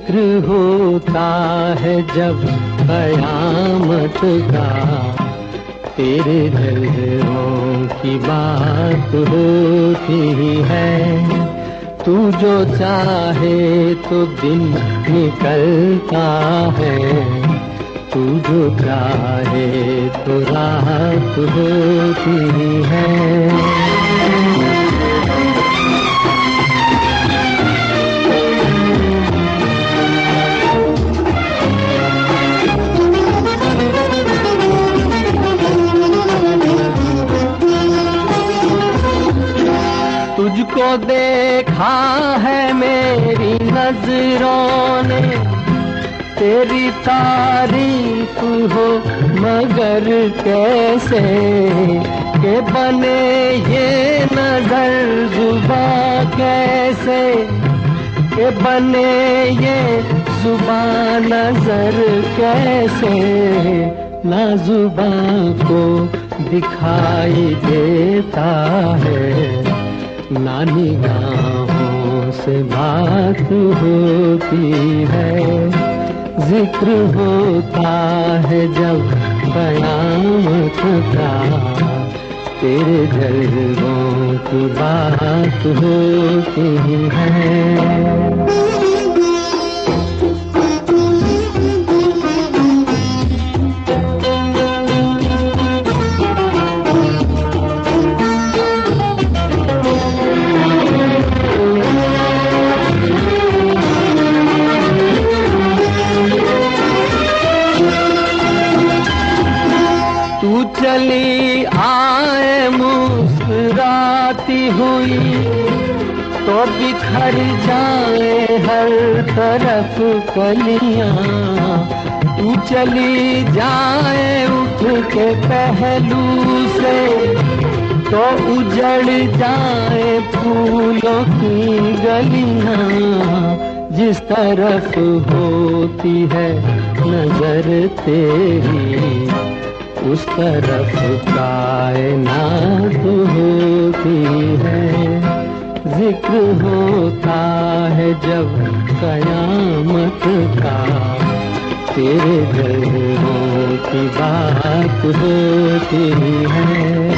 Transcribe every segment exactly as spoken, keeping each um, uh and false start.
जिक्र होता है जब कयामत का, तेरे जलवों की बात होती है। तू जो चाहे तो दिन निकलता है, तू जो चाहे तो रात होती है। तुझको देखा है मेरी नजरों ने, तेरी तारीफ हो मगर कैसे, के बने ये नजर जुबां कैसे, के बने ये जुबां नजर कैसे, ना जुबां को दिखाई देता है, ना निगाहों से बात होती है। जिक्र होता है जब कयामत का, तेरे जलवों की बात होती है। तू चली आए मुस्कुराती हुई, तो बिखर जाए हर तरफ कलियां। तू चली जाए उठ के पहलू से, तो उजड़ जाए फूलों की गलियां। जिस तरफ होती है नजर तेरी, उस तरफ कायनात होती है। जिक्र होता है जब कयामत का, तेरे जलवों की बात होती है।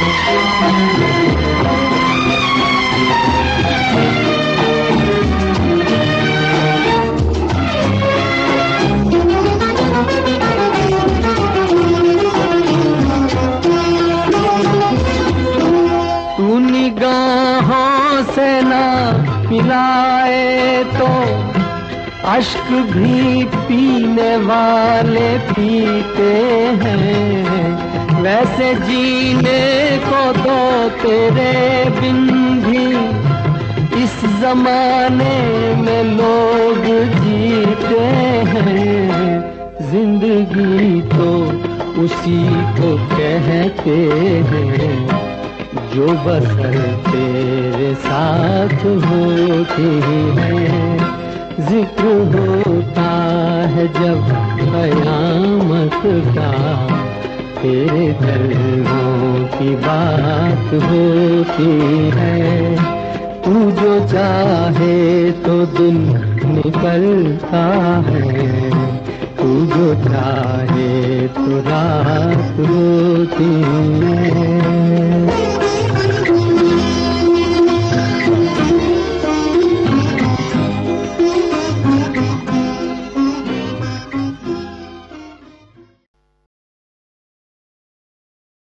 निगाहों से ना पिलाए तो अश्क भी पीने वाले पीते हैं। वैसे जीने को तो तेरे बिन भी इस जमाने में लोग जीते हैं। जिंदगी तो उसी को कहते हैं जो बसर तेरे साथ होती है। जिक्र होता है जब कयामत का, तेरे जलवों की बात होती है। तू जो चाहे तो दिन निकलता है, तू जो चाहे तो रात होती